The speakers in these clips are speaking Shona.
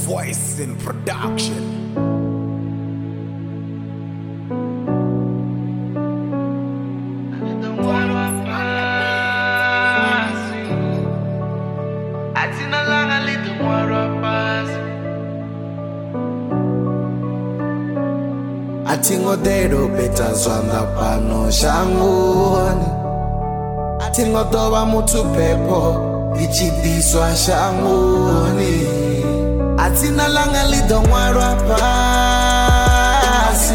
Voice in production. Atingodero beta zwanda pano shangoni Atingodoba mutu pepo Ichidiswa shangoni Atina langa lidongwarwa pasi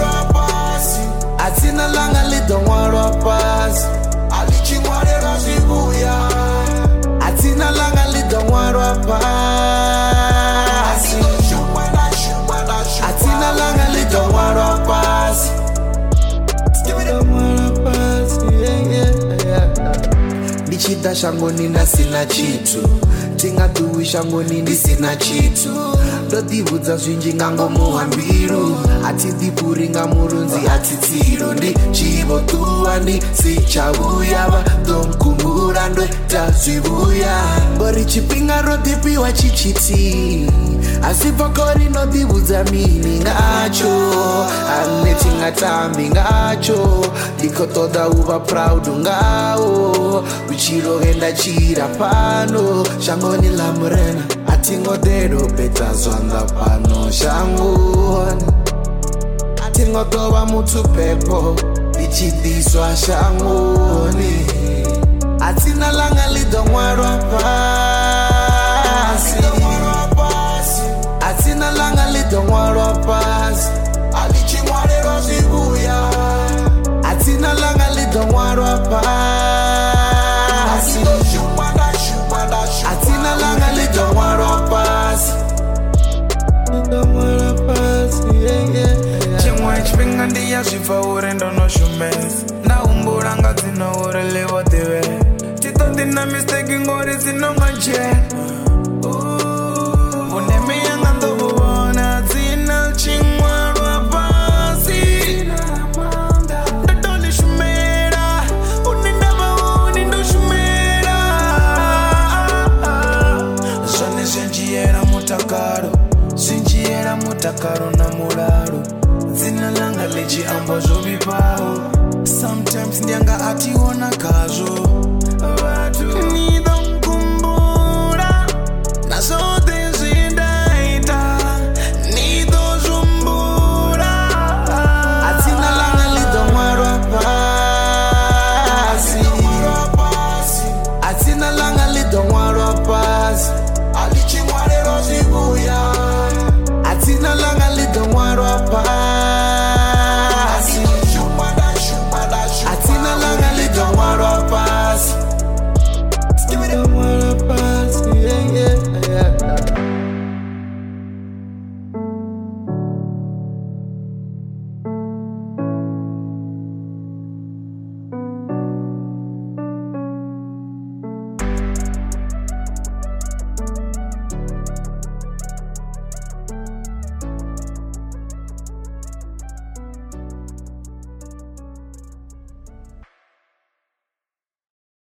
Atina langa lidongwarwa pasi Alichimwarera zibuya Atina langa lidongwarwa pasi Atina langa lidongwarwa pasi Ndichida shangoni ndasina chitu Tingaduwi shangoni ndisina chitu Ndodibudza zwinji ngango muhambiru Atidipuri nga murunzi atitiru Ndi chivo tuwa ndi sichabuya Vadomkumbura ndweta zvibuya Bori chipinga rodipiwa chichiti Asipokori nodibudza mini ngacho Aneti ngatambi ngacho Dikotoda uva proud ngao Uchirohenda chira pano Shangoni la murena Atingodero beta zwanda pano shangoni Atingodoba mutu pepo Ichidiswa shangoni Atina langa lidongwarwa pasi Atina langa lidongwarwa pasi Alichimwarero zibuya Atina langa lidongwarwa pasi Atina langa lidongwarwa pasi Lidongwarwa pasi, Chimwe chipinga ndiya zvifa uri ndonoshumesa Ndaumbura nga dzino uri levo dive Tito ndina mistake ngori dzinonga nje Uneme yanga ndovona dzina chimwarwa pasi Ndondishumera Unindava uni ndoshumera Zvane zvenjiyera mutakaro Zvinjiyera mutakaro na muraro Dzina langa lichiambwa zvovipawo Sometimes ndianga ationa kazvo Nidomkumbura Nazvote zvindaita Nidozvumbura Atina langa lidongwarwa pasi Atina langa lidongwarwa pasi